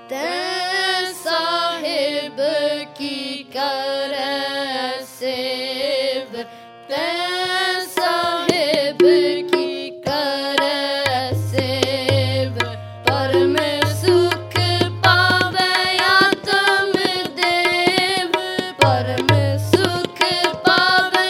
तैं साहिब की करे सेव, तैं साहिब की करे सेव। परम सुख पावे आत्मदेव, परम सुख पावे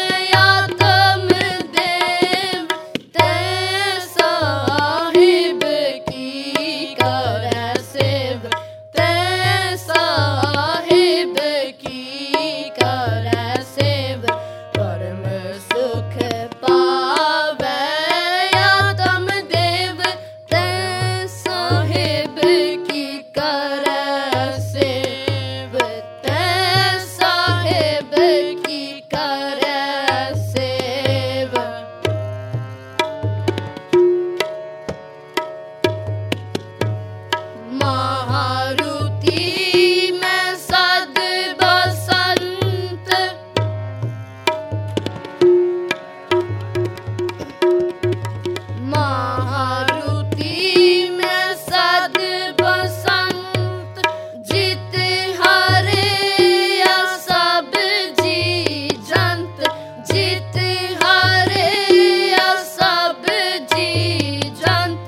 आत्मदेव। तैं साहिब की करे सेव, तैं साहिब की करे सेव। परम सुख पावे आत्मदेव, तैं साहिब की करे सेव, तैं साहिब की करे सेव। मारुति में सद बसंत, मारुति में सद बसंत। जित हरे सब जी जंत, जित हरे सब जी जंत।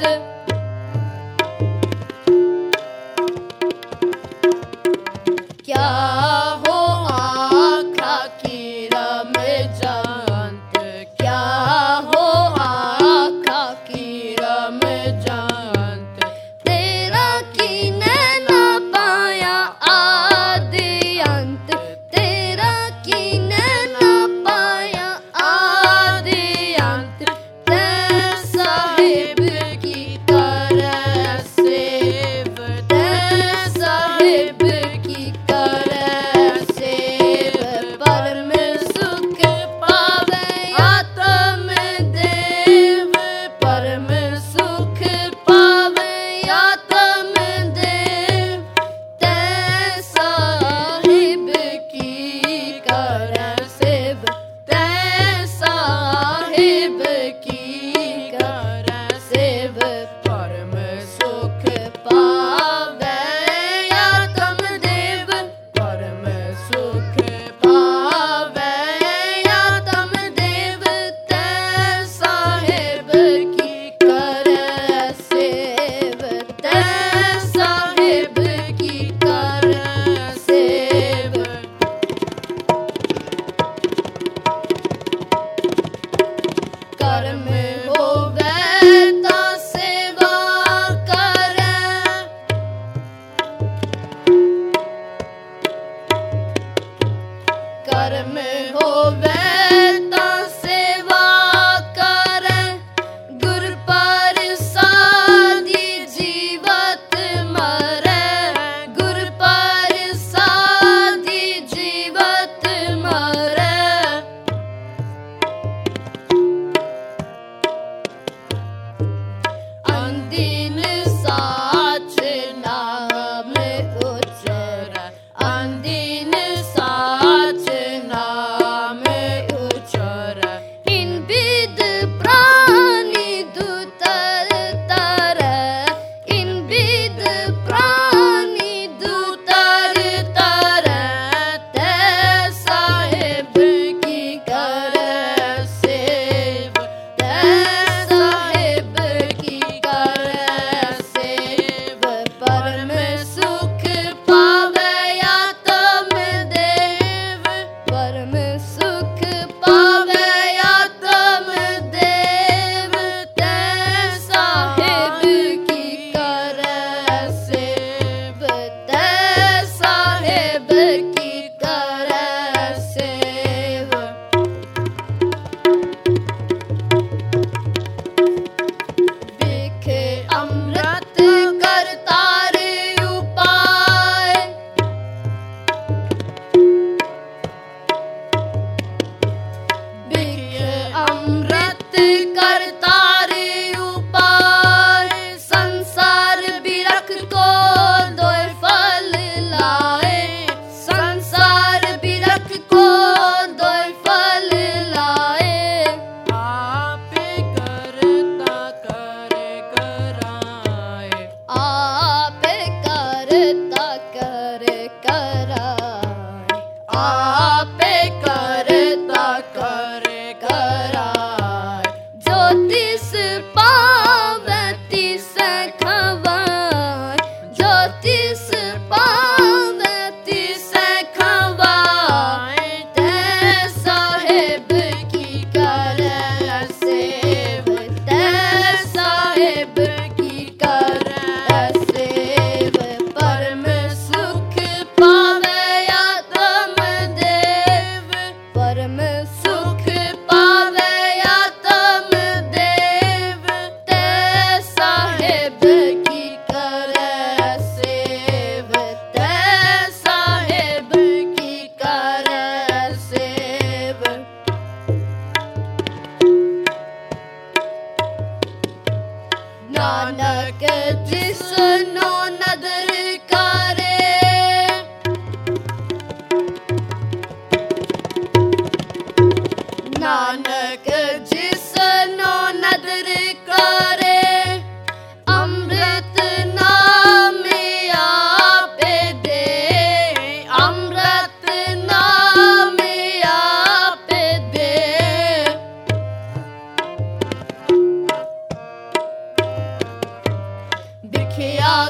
क्या हो आँखा की रम जंत, क्या हो आँखा की रम जंत। तेरा कीने न पाया आदि अंत, तेरा कीने न पाया आदि अंत। तैं साहिब की करे सेव, तैं साहिब की करे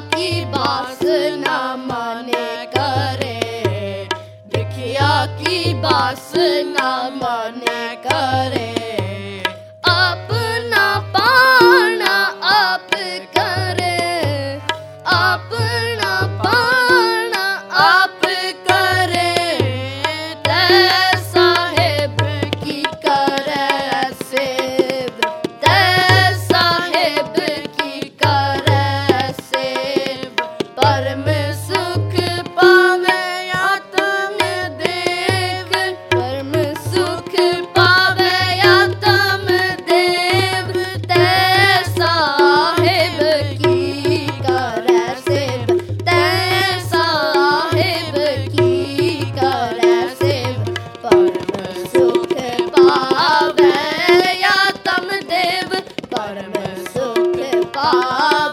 की बास न मन करे, भिखिया की बास न मन करे। अपना पाना आप करे, अपना पाना आप करे, ते साहेब की करे सेव, ते साहेब की करे सेव। परम सुख पावे आत्म देव, परम सुख पावे आत्म देव, ते साहेब की करे सेव, ते साहेब की करे सेव। परम सुख पावे आत्म देव, परम सुख पावे